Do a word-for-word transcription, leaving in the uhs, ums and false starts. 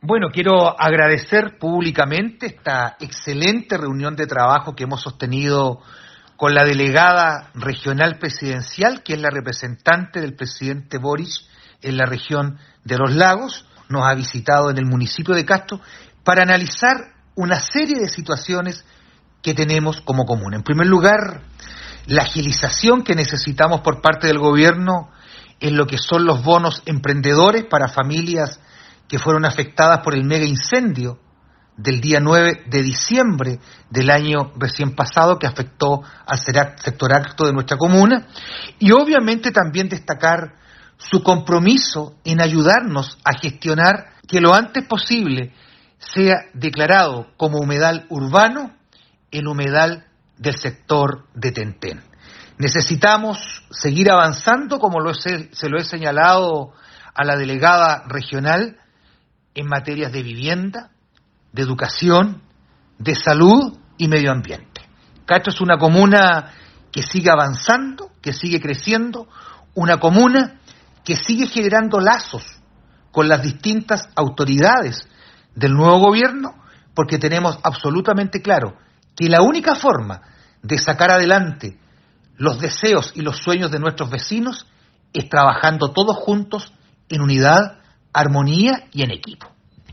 Bueno, quiero agradecer públicamente esta excelente reunión de trabajo que hemos sostenido con la delegada regional presidencial, que es la representante del presidente Boric en la región de Los Lagos. Nos ha visitado en el municipio de Castro para analizar una serie de situaciones que tenemos como común. En primer lugar, la agilización que necesitamos por parte del gobierno en lo que son los bonos emprendedores para familias que fueron afectadas por el mega incendio del día nueve de diciembre del año recién pasado, que afectó al sector alto de nuestra comuna, y obviamente también destacar su compromiso en ayudarnos a gestionar que lo antes posible sea declarado como humedal urbano el humedal del sector de Tentén. Necesitamos seguir avanzando, como lo he, se lo he señalado a la delegada regional, en materias de vivienda, de educación, de salud y medio ambiente. Castro es una comuna que sigue avanzando, que sigue creciendo, una comuna que sigue generando lazos con las distintas autoridades del nuevo gobierno, porque tenemos absolutamente claro que la única forma de sacar adelante los deseos y los sueños de nuestros vecinos es trabajando todos juntos en unidad, armonía y en equipo.